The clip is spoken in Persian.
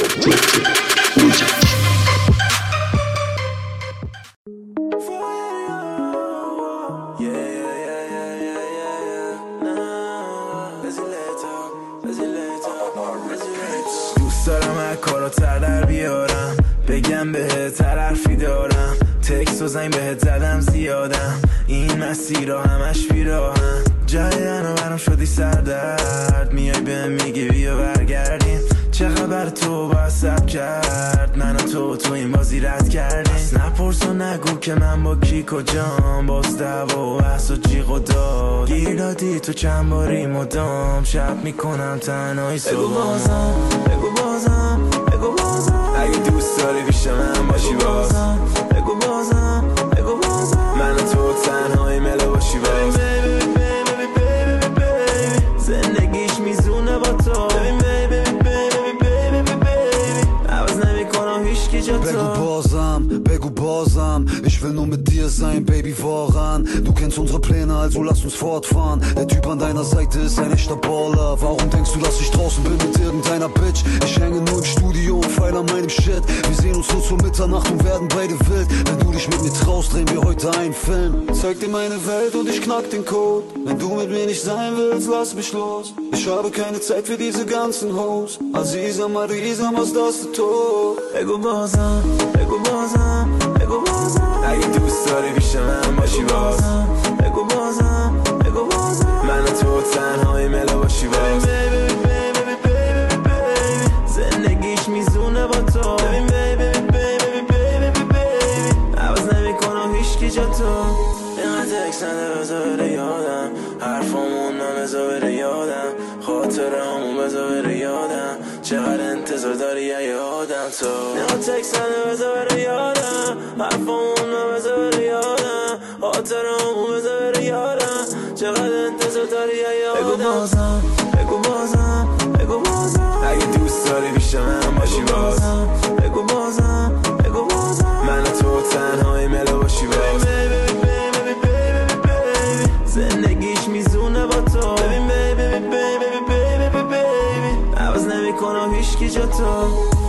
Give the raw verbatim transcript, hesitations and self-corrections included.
دوست دارم هر کاراتر در بیارم، بگم بهت هر حرفی دارم، تکس و زنگ بهت زدم زیادم، این مسیر همش بیراهم، جای انا برام شدی سردرد، میای بهم میگی بیا برگردیم، چه خبر تو با سب کرد، من و تو تو این بازی رد کردیم، نپرس و نگو که من با کی کجام، باز دعوا و بحث و جیغ و داد، گیر دادی تو چند باری مدام، شب میکنم تنهایی صبح. بگو بازم بگو بازم بگو بازم اگه دوست داری پیش من باشی باز، بگو بازم بگو بازم من و تو تنهایی ملا باشی باز، زندگیش میزونه با تو، عوض نمیکنم هیچکی جا تو. بگو بازم, begu bosam, ich will nur mit dir sein, Baby, woran? Du kennst unsere Pläne, also lass uns fortfahren. Der Typ an deiner Seite ist ein echter Baller. Warum denkst du, dass ich draußen bin mit irgendeiner Bitch? Ich hänge nur im Studio und feil an meinem Shit. Wir sehen uns nur zur Mitternacht und werden beide wild. Wenn du dich mit mir traust, drehen wir heute einen Film. Zeig dir meine Welt und ich knack den Code. Wenn du mit mir nicht sein willst, lass mich los. Ich habe keine Zeit für diese ganzen Hoes. Aziza, Marisa, was das für Tod? بگو بازم بگو بازم بگو بازم اگه دوست داری پیش من باشی باز، بگو بازم بگو بازم من و تو تنهایی ملا باشی باز، زندگیش میزونه با تو، عوض نمیکنم هیچکی جا تو. اینقدر تکس نده بذار بره یادم، حرفامون نمیذار بره یادم، خاطرامون بذار بره یادم، چقدر انتظار داری یه آدم تو. اینقدر تکس نده بذار بره یادم، حرفامون نمیذار بره یادم، خاطرامون بذار بره یادم، چقدر انتظار داری یه آدم. بگو بازم بگو بازم بگو بازم اگه دوست داری پیش من باشی باز، بگو بازم بگو بازم من و تو تنهایی ملا باشی باز، زندگیش میزونه با تو، عوض نمیکنم هیچکی جا تو.